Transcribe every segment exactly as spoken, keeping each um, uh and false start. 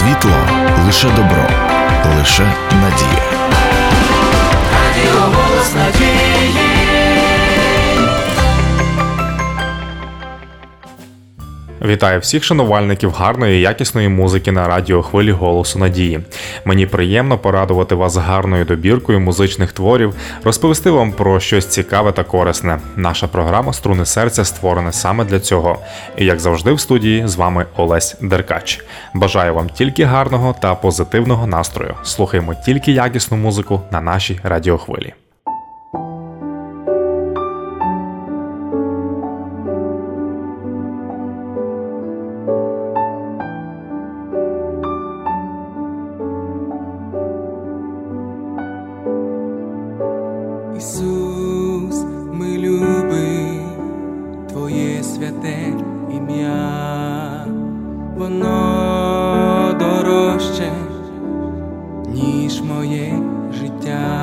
світло, лише добро, лише надія. Радіо «Голос надії». Вітаю всіх шанувальників гарної і якісної музики на радіохвилі «Голосу надії». Мені приємно порадувати вас гарною добіркою музичних творів, розповісти вам про щось цікаве та корисне. Наша програма «Струни серця» створена саме для цього. І як завжди в студії з вами Олесь Деркач. Бажаю вам тільки гарного та позитивного настрою. Слухаємо тільки якісну музику на нашій радіохвилі. Ісус, ми любим Твоє святе ім'я, воно дорожче, ніж моє життя.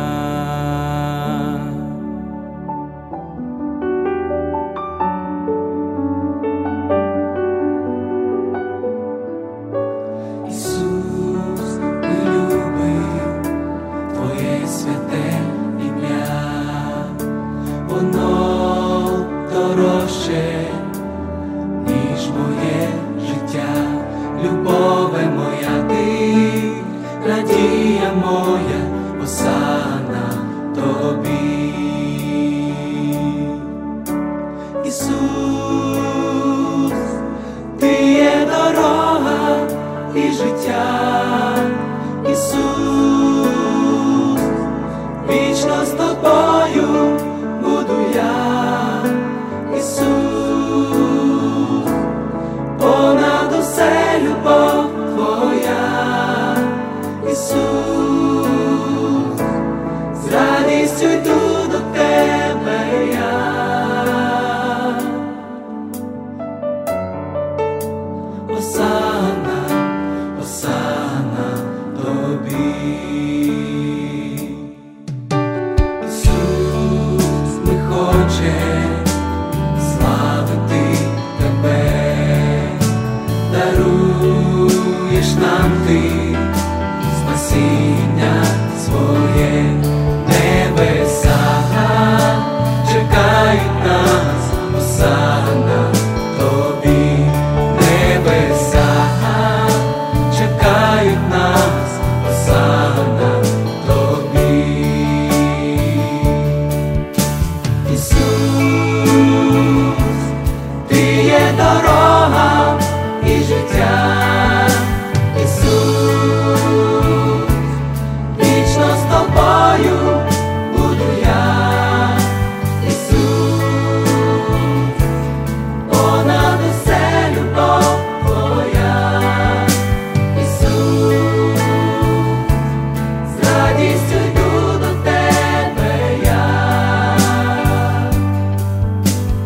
Ісус, ми любим Твоє святе воно дорожче, ніж моє життя. Любове моя, ти, надія моя, осана тобі. Ісус, ти є дорога і життя. Ісус, вічно з тобою буду я. Ісус, понад усе любов твоя. Ісус, з радістю йду до тебе я. Осана, осана тобі. Славити тебе, даруєш нам ти спасіння своє. Небеса чекають нас, осана тобі. Небеса чекають нас, осана тобі. Дорога і життя. Ісус, вічно з тобою буду я. Ісус, понад усе любов твоя. Ісус, з радістю йду до тебе я.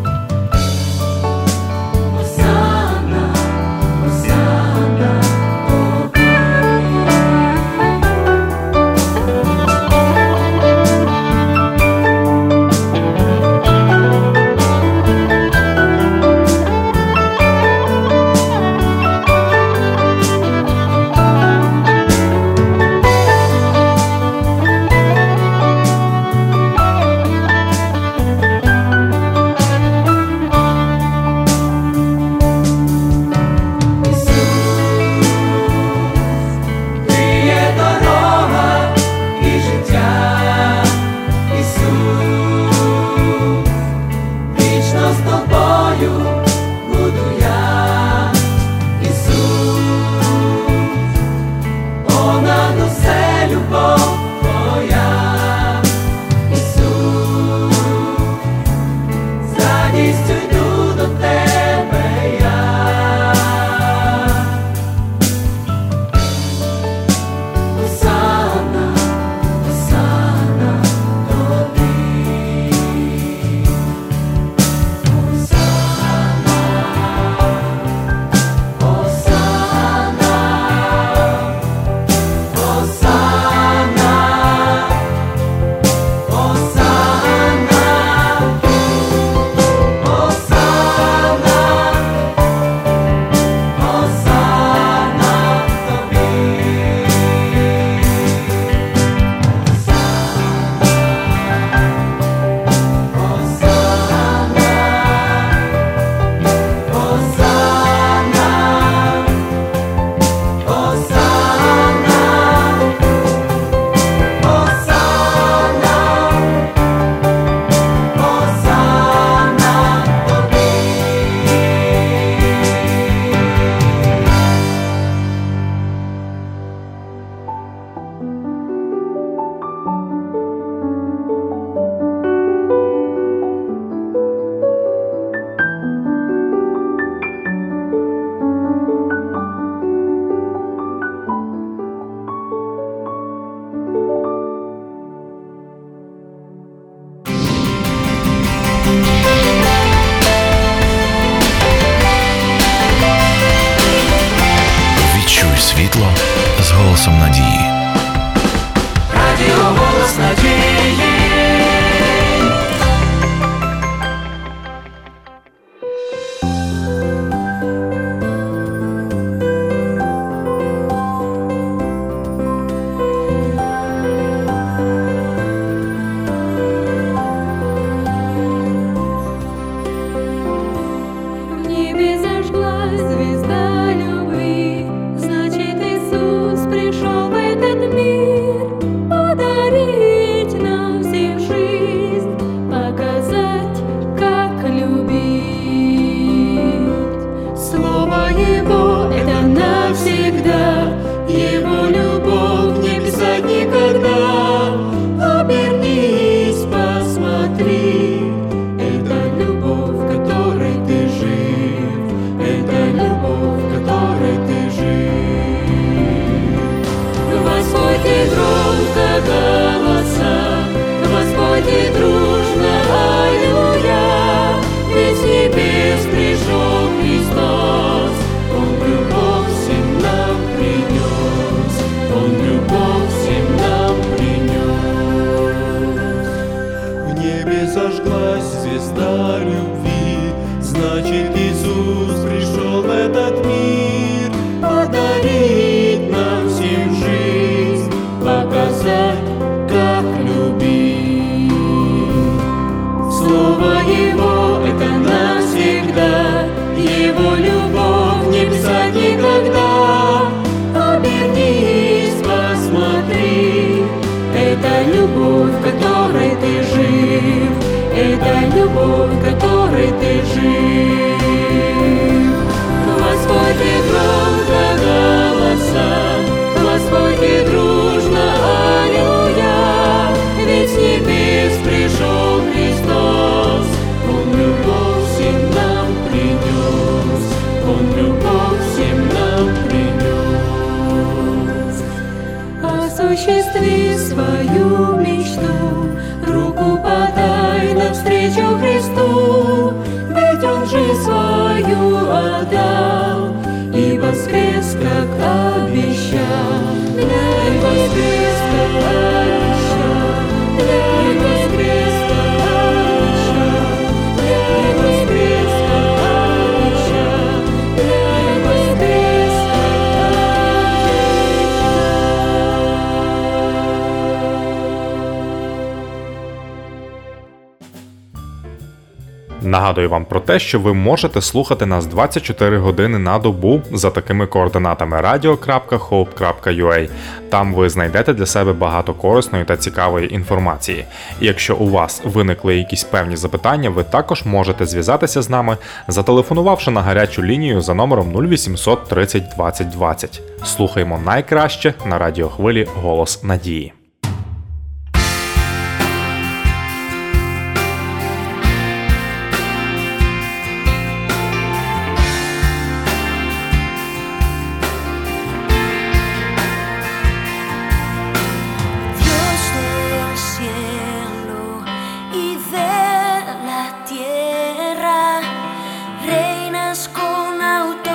світло з голосом надії. Радіо «Голос надії». Осуществи свою мечту, руку подай навстречу Христу, ведь Он же свою отдал и воскрес, как обещал, и воскрес, как обещал, и воскрес, как обещал, и воскрес, как обещал, и воскрес, как Нагадую вам про те, що ви можете слухати нас двадцять чотири години на добу за такими координатами radio крапка hope крапка ua. Там ви знайдете для себе багато корисної та цікавої інформації. І якщо у вас виникли якісь певні запитання, ви також можете зв'язатися з нами, зателефонувавши на гарячу лінію за номером нуль вісімсот тридцять двадцять двадцять. Слухаємо найкраще на радіохвилі «Голос надії».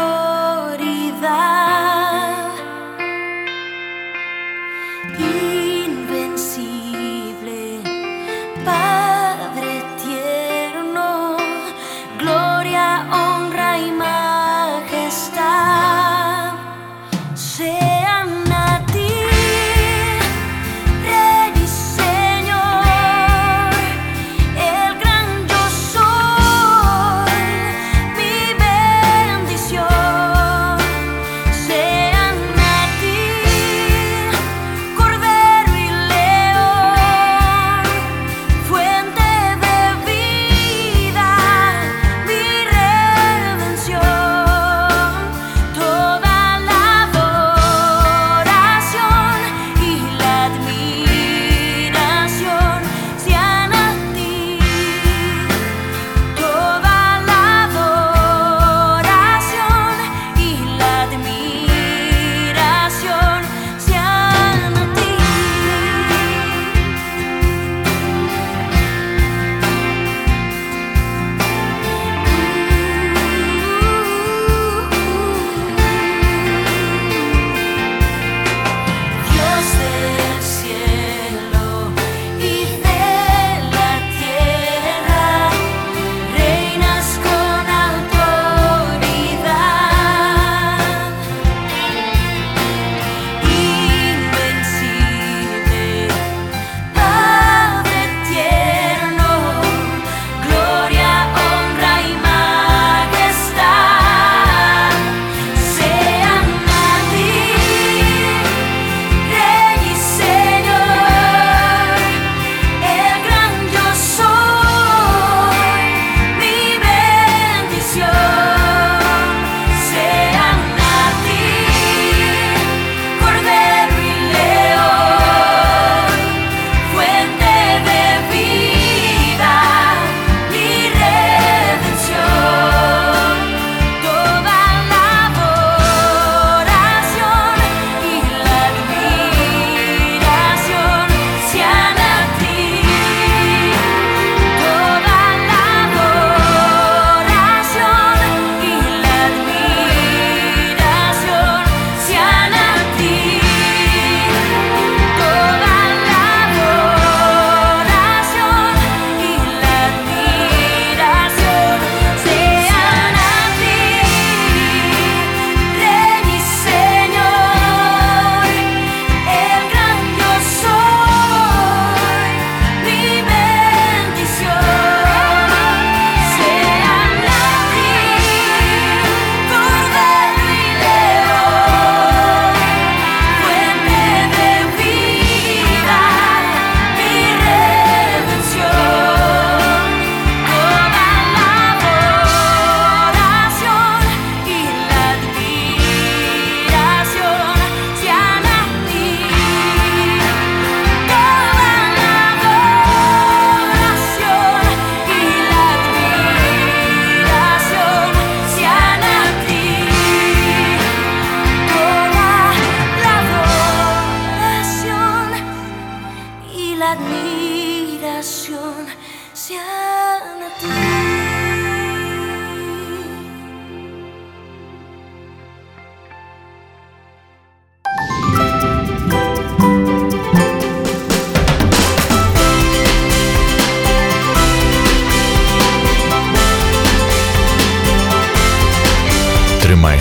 Y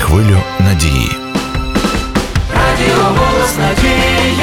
хвилю надії. Радіо «Голос надії».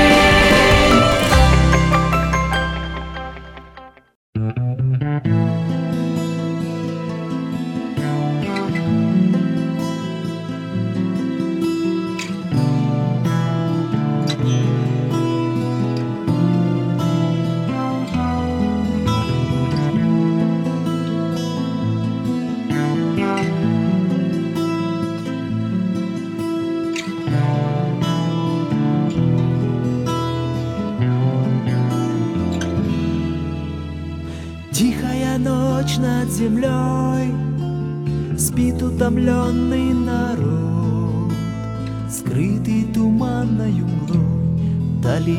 Тихая ночь над землей, спит утомленный народ, скрытый туманною мглой, вдали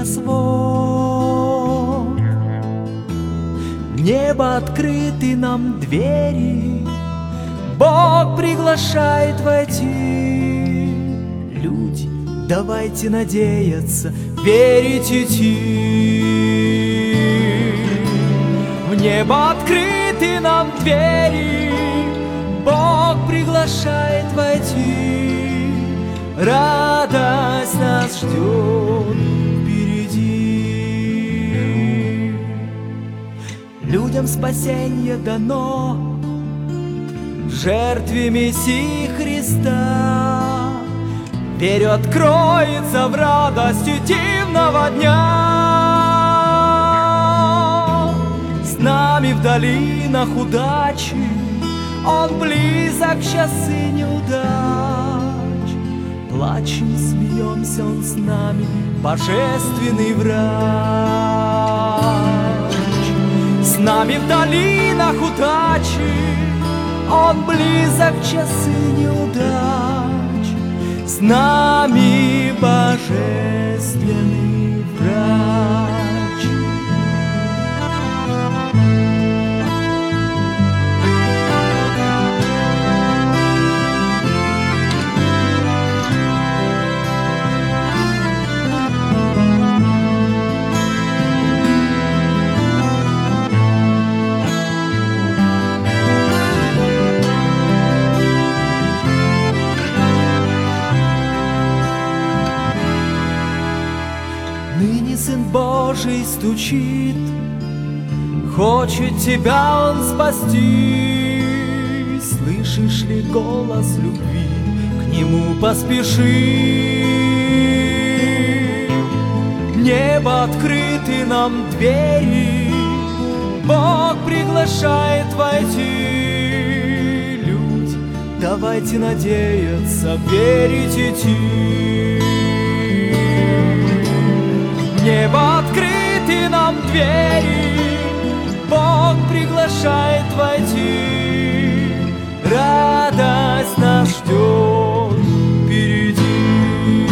небосвод. В небо открыты нам двери, Бог приглашает войти. Люди, давайте надеяться, верить идти. В небо открыты нам двери, Бог приглашает войти. Радость нас ждет впереди. Людям спасенье дано в жертве Мессии Христа. Верю, откроется в радости дивного дня. С нами в долинах удачи, Он близок в часы неудач. Плачем, смеемся, Он с нами, божественный врач. С нами в долинах удачи, Он близок в часы неудач. С нами божественный врач. Сын Божий стучит, хочет тебя Он спасти. Слышишь ли голос любви, к Нему поспеши. В небо открыты нам двери, Бог приглашает войти. Люди, давайте надеяться, верить идти. В небо открыты нам двери, Бог приглашает войти. Радость нас ждет впереди.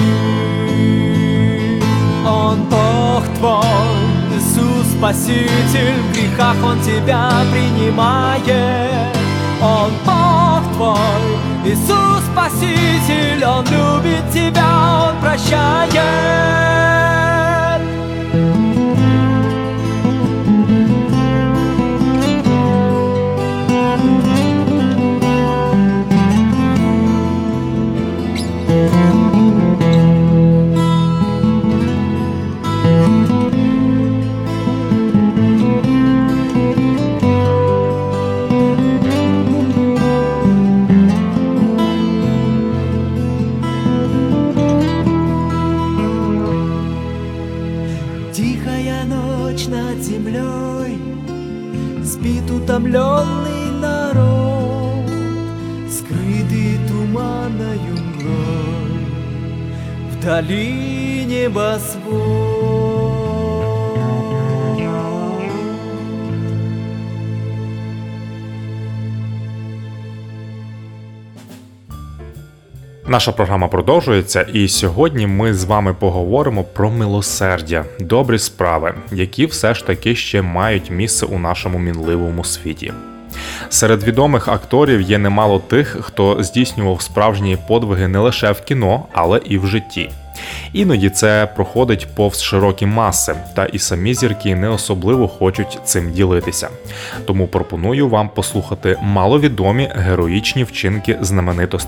Он Бог твой, Иисус Спаситель, в грехах Он тебя принимает. Он Бог твой, Иисус Спаситель, Он любит тебя, Он прощает. Утомленный народ, скрытый туманною мглой, вдали небосвод. Наша програма продовжується, і сьогодні ми з вами поговоримо про милосердя, добрі справи, які все ж таки ще мають місце у нашому мінливому світі. Серед відомих акторів є немало тих, хто здійснював справжні подвиги не лише в кіно, але і в житті. Іноді це проходить повз широкі маси, та і самі зірки не особливо хочуть цим ділитися. Тому пропоную вам послухати маловідомі героїчні вчинки знаменитостей.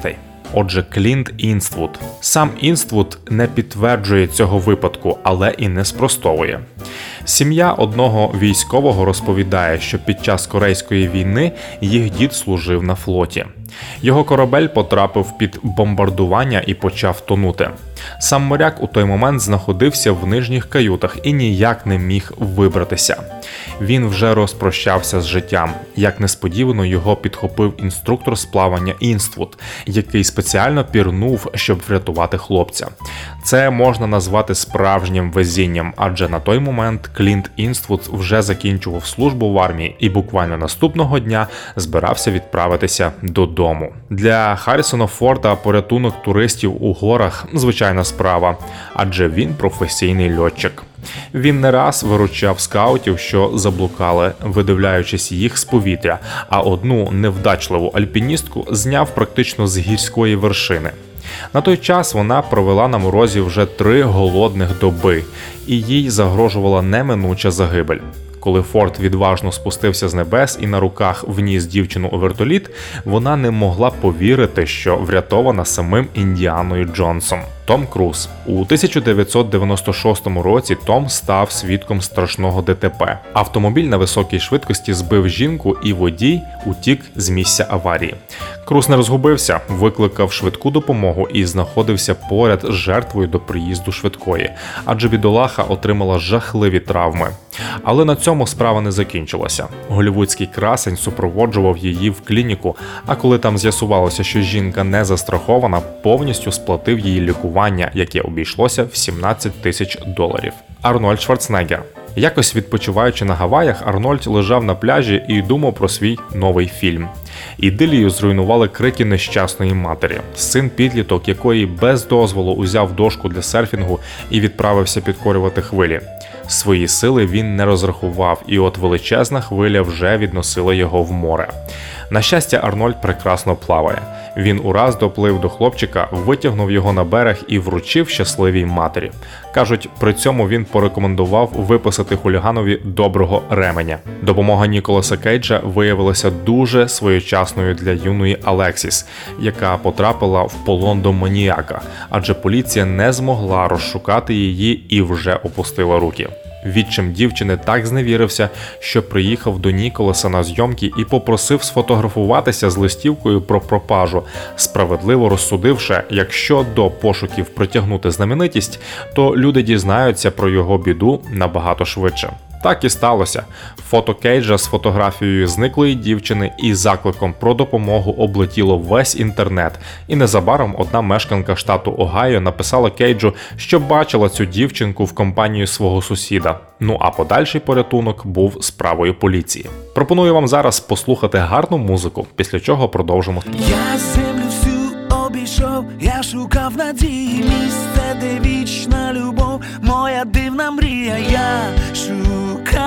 Отже, Клінт Іствуд. Сам Іствуд не підтверджує цього випадку, але і не спростовує. Сім'я одного військового розповідає, що під час Корейської війни їх дід служив на флоті. Його корабель потрапив під бомбардування і почав тонути. Сам моряк у той момент знаходився в нижніх каютах і ніяк не міг вибратися. Він вже розпрощався з життям. Як несподівано його підхопив інструктор з плавання Іствуд, який спеціально пірнув, щоб врятувати хлопця. Це можна назвати справжнім везінням, адже на той момент Клінт Іствуд вже закінчував службу в армії і буквально наступного дня збирався відправитися додому. Для Харрісона Форда порятунок туристів у горах – звичайна справа, адже він професійний льотчик. Він не раз виручав скаутів, що заблукали, видивляючись їх з повітря, а одну невдачливу альпіністку зняв практично з гірської вершини. На той час вона провела на морозі вже три голодних доби, і їй загрожувала неминуча загибель. Коли Форд відважно спустився з небес і на руках вніс дівчину у вертоліт, вона не могла повірити, що врятована самим Індіаною Джонсом. Том Круз. У тисяча дев'ятсот дев'яносто шостому році Том став свідком страшного ДТП. Автомобіль на високій швидкості збив жінку і водій утік з місця аварії. Круз не розгубився, викликав швидку допомогу і знаходився поряд з жертвою до приїзду швидкої, адже бідолаха отримала жахливі травми. Але на цьому справа не закінчилася. Голлівудський красень супроводжував її в клініку, а коли там з'ясувалося, що жінка не застрахована, повністю сплатив її лікування, яке обійшлося в сімнадцять тисяч доларів. Арнольд Шварценеггер. Якось відпочиваючи на Гаваях, Арнольд лежав на пляжі і думав про свій новий фільм. Ідилію зруйнували крики нещасної матері. Син-підліток, якої без дозволу узяв дошку для серфінгу і відправився підкорювати хвилі. Свої сили він не розрахував, і от величезна хвиля вже відносила його в море. На щастя, Арнольд прекрасно плаває. Він ураз доплив до хлопчика, витягнув його на берег і вручив щасливій матері. Кажуть, при цьому він порекомендував виписати хуліганові доброго ременя. Допомога Ніколаса Кейджа виявилася дуже своєчасною для юної Алексіс, яка потрапила в полон до маніяка, адже поліція не змогла розшукати її і вже опустила руки. Відчим дівчини так зневірився, що приїхав до Ніколаса на зйомки і попросив сфотографуватися з листівкою про пропажу, справедливо розсудивши, якщо до пошуків притягнути знаменитість, то люди дізнаються про його біду набагато швидше. Так і сталося. Фото Кейджа з фотографією зниклої дівчини і закликом про допомогу облетіло весь інтернет, і незабаром одна мешканка штату Огайо написала Кейджу, що бачила цю дівчинку в компанії свого сусіда. Ну а подальший порятунок був справою поліції. Пропоную вам зараз послухати гарну музику, після чого продовжимо. Я землю всю обійшов, я шукав надії, місце, де вічна любов, моя дивна мрія, я шукав,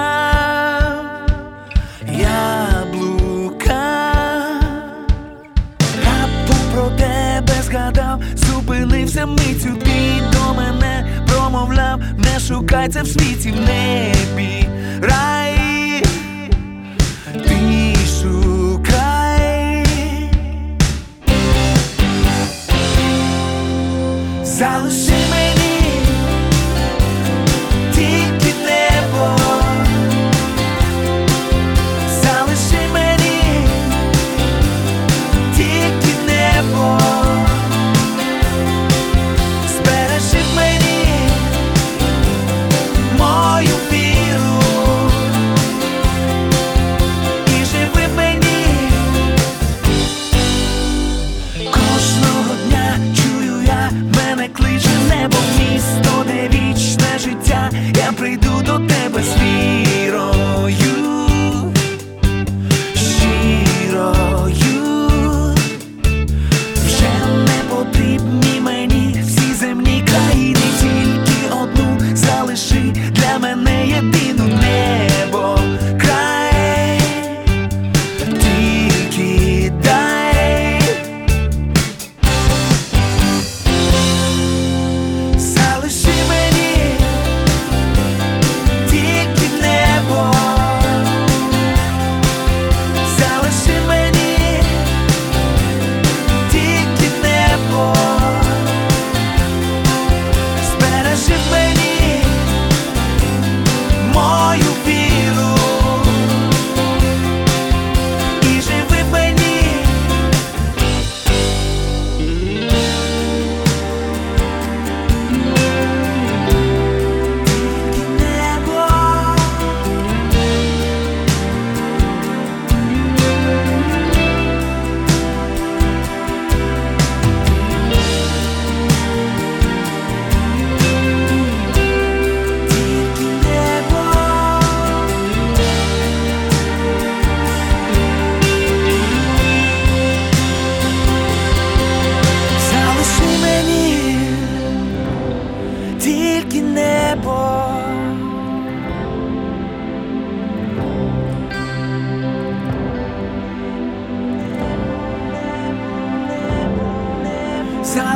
я блукав, раптом про тебе згадав, зупинився митцю, ти до мене промовляв, не шукай це в світі, в небі рай, ти шукай, залиши мені тільки небо, залиши мені тільки небо, збережи мені мою віру,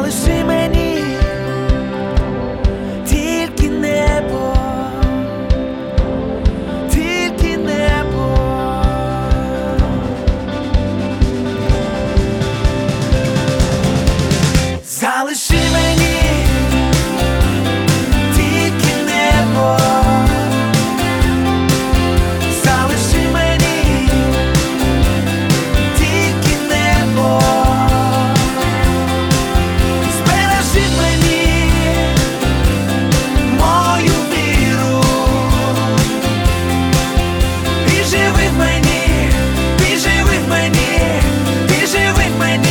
залиши мені тільки небо, тільки небо. Залиши мені тільки небо, залиши мені тільки небо, збережи мені мою віру і живи в мені, і живи в мені, і живи в мені.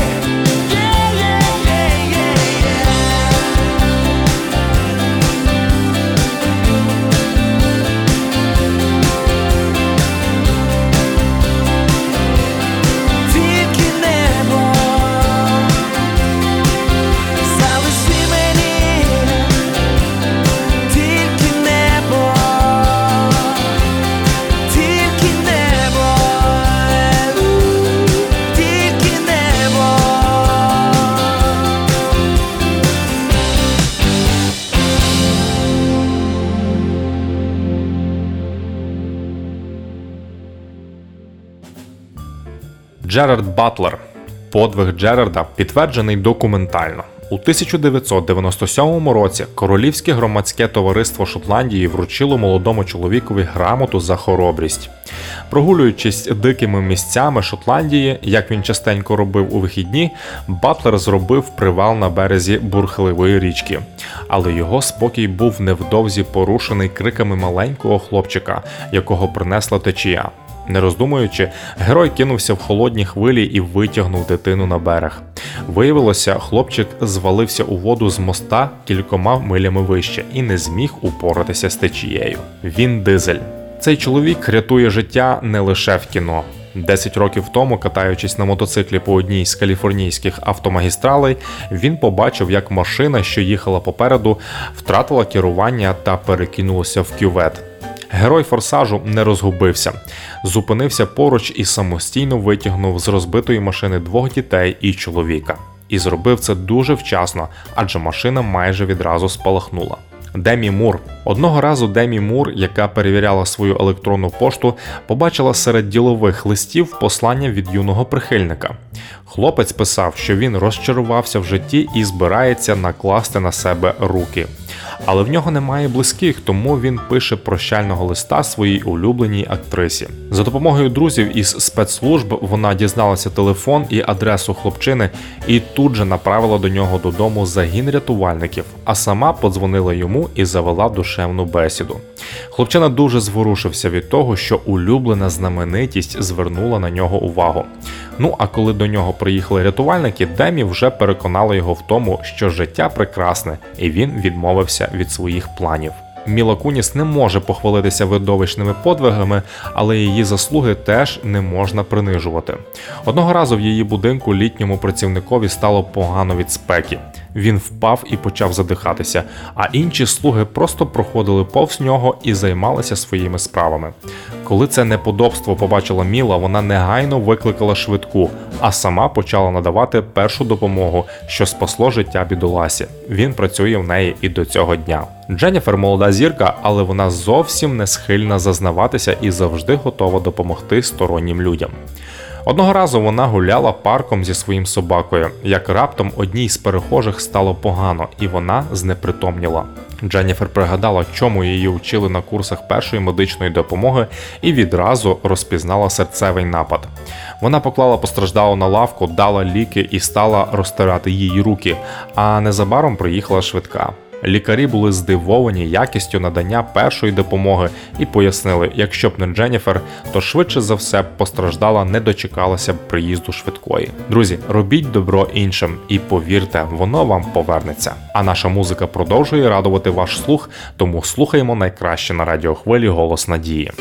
Джерард Батлер. Подвиг Джерарда підтверджений документально. У тисяча дев'ятсот дев'яносто сьомому році Королівське громадське товариство Шотландії вручило молодому чоловікові грамоту за хоробрість. Прогулюючись дикими місцями Шотландії, як він частенько робив у вихідні, Батлер зробив привал на березі бурхливої річки. Але його спокій був невдовзі порушений криками маленького хлопчика, якого принесла течія. Не роздумуючи, герой кинувся в холодні хвилі і витягнув дитину на берег. Виявилося, хлопчик звалився у воду з моста кількома милями вище і не зміг упоратися з течією. Він Дизель. Цей чоловік рятує життя не лише в кіно. Десять років тому, катаючись на мотоциклі по одній з каліфорнійських автомагістралей, він побачив, як машина, що їхала попереду, втратила керування та перекинулася в кювет. Герой «Форсажу» не розгубився, зупинився поруч і самостійно витягнув з розбитої машини двох дітей і чоловіка. І зробив це дуже вчасно, адже машина майже відразу спалахнула. Демі Мур. Одного разу Демі Мур, яка перевіряла свою електронну пошту, побачила серед ділових листів послання від юного прихильника. Хлопець писав, що він розчарувався в житті і збирається накласти на себе руки. Але в нього немає близьких, тому він пише прощального листа своїй улюбленій актрисі. За допомогою друзів із спецслужб вона дізналася телефон і адресу хлопчини і тут же направила до нього додому загін рятувальників, а сама подзвонила йому і завела душевну бесіду. Хлопчина дуже зворушився від того, що улюблена знаменитість звернула на нього увагу. Ну а коли до нього приїхали рятувальники, Демі вже переконала його в тому, що життя прекрасне, і він відмовився від своїх планів. Міла Куніс не може похвалитися видовищними подвигами, але її заслуги теж не можна принижувати. Одного разу в її будинку літньому працівникові стало погано від спеки. Він впав і почав задихатися, а інші слуги просто проходили повз нього і займалися своїми справами. Коли це неподобство побачила Міла, вона негайно викликала швидку, а сама почала надавати першу допомогу, що спасло життя бідоласі. Він працює в неї і до цього дня. Дженніфер молода зірка, але вона зовсім не схильна зазнаватися і завжди готова допомогти стороннім людям. Одного разу вона гуляла парком зі своїм собакою, як раптом одній з перехожих стало погано, і вона знепритомніла. Дженніфер пригадала, чому її вчили на курсах першої медичної допомоги, і відразу розпізнала серцевий напад. Вона поклала постраждалу на лавку, дала ліки і стала розтирати їй руки, а незабаром приїхала швидка. Лікарі були здивовані якістю надання першої допомоги і пояснили, якщо б не Дженніфер, то швидше за все постраждала не дочекалася б приїзду швидкої. Друзі, робіть добро іншим і повірте, воно вам повернеться. А наша музика продовжує радувати ваш слух, тому слухаємо найкраще на радіохвилі «Голос надії».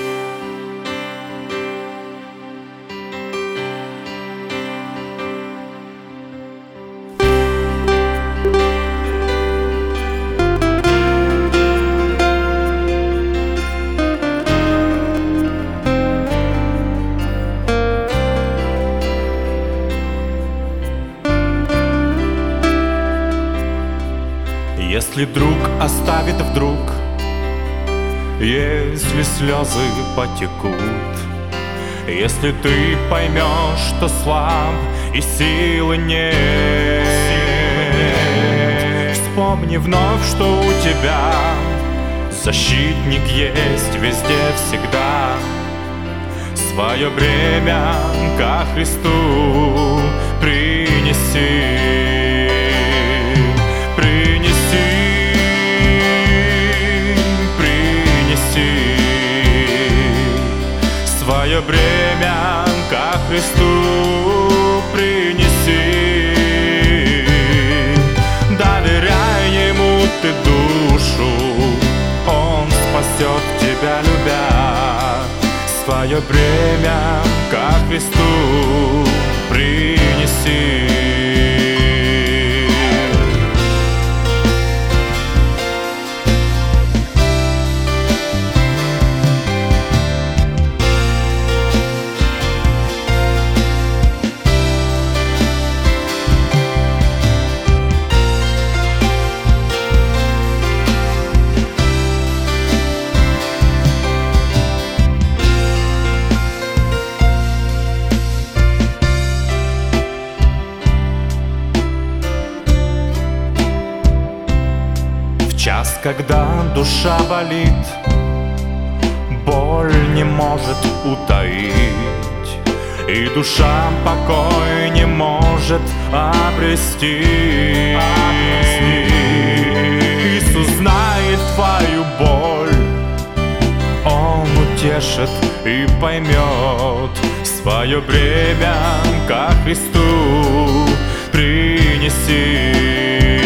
Если друг оставит вдруг, если слезы потекут, если ты поймешь, что слаб и силы нет, вспомни вновь, что у тебя защитник есть везде, всегда. Свое бремя ко Христу принеси, принеси, принеси. Свое бремя ко Христу принеси. Доверяй Ему ты душу, Он спасет тебя, любя. Свое бремя ко Христу принеси. Когда душа болит, боль не может утаить, и душа покой не может обрести. Иисус знает твою боль, Он утешит и поймет. Свое бремя ко Христу принеси.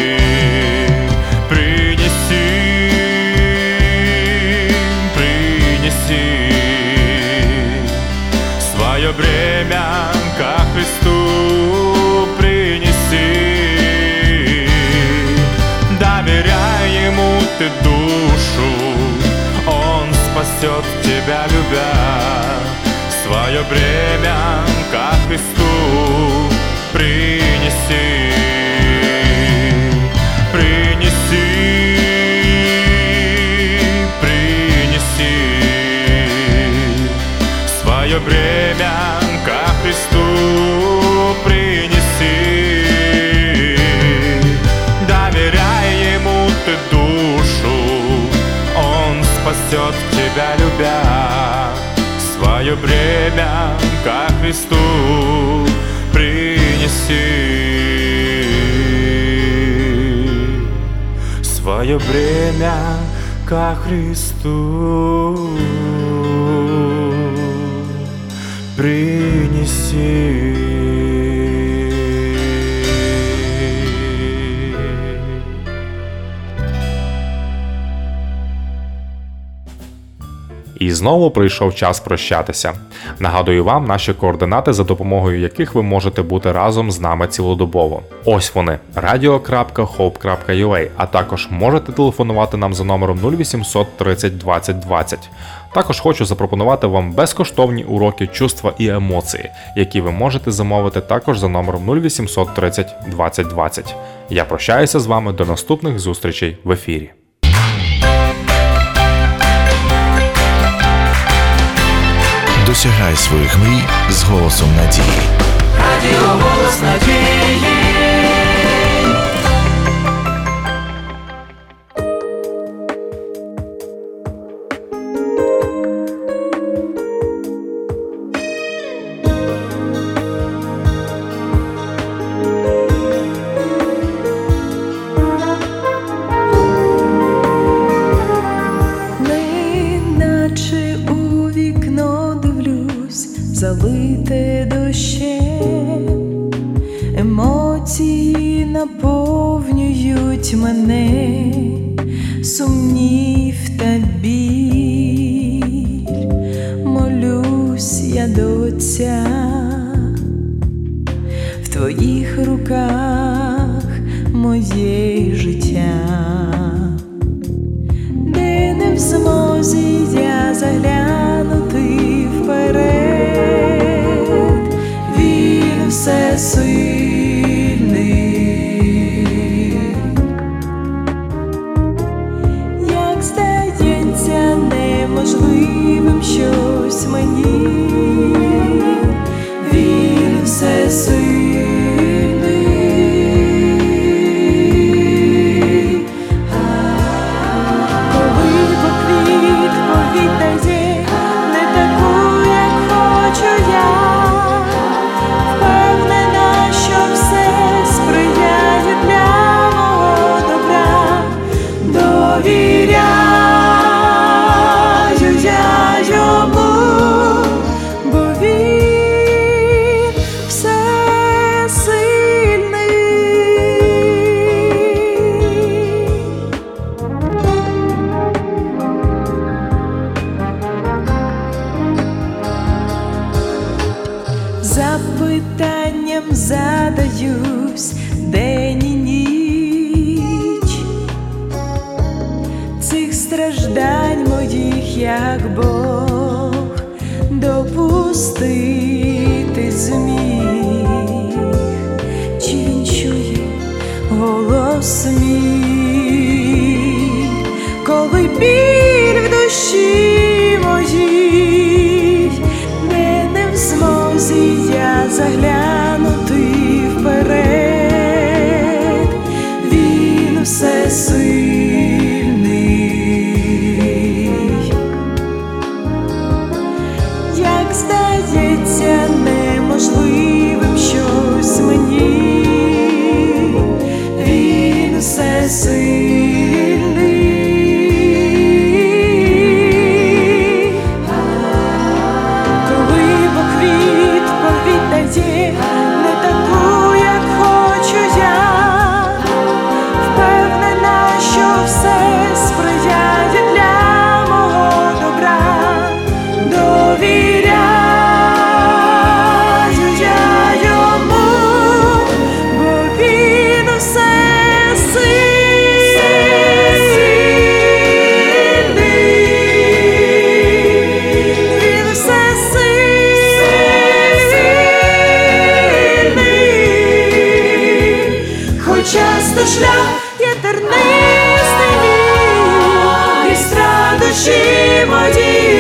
Свое бремя ко Христу принеси. Доверяй Ему ты душу, Он спасет тебя, любя. Свое бремя ко Христу принеси. Принеси, принеси. Свое бремя ко Христу принеси. Доверяй Ему ты душу, Он спасет тебя, любя. Свое бремя ко Христу принеси. Свое бремя ко Христу принеси. І знову прийшов час прощатися. Нагадую вам наші координати, за допомогою яких ви можете бути разом з нами цілодобово. Ось вони: радіо крапка хоуп крапка ю а, а також можете телефонувати нам за номером нуль вісімсот тридцять двадцять двадцять. Також хочу запропонувати вам безкоштовні уроки чувства і емоції, які ви можете замовити також за номером нуль вісімсот тридцять двадцять двадцять. Я прощаюся з вами до наступних зустрічей в ефірі. Досягай своїх мрій з голосом надії. Радіо «Голос надії». Залите дощем, емоції наповнюють мене, сумнів та біль. Молюсь я до Отця, в Твоїх руках моє життя, де не в змозі я заглянути вперед. Всесильний, всесильний. Коли поквіт повітає не таку, як хочу я, впевнена, що все сприяє для мого добра. Довіряю я йому, бо він всесильний. Запитанням задаюсь день і ніч, цих страждань моїх, як Бог допустити зміг. Чи він чує голос мій, коли біль в душі моїй, не, не в змозі я заглянути вперед. Він всесильний. Як здається неможливим щось мені, він всесильний. Коли поквіт повітає не таку, як хочу я, впевнена, що все сприяє для мого добра. Довіряю я йому, бо він всесильний. Він всесильний. Хоч часто шлях є тернистий, і страдощі мої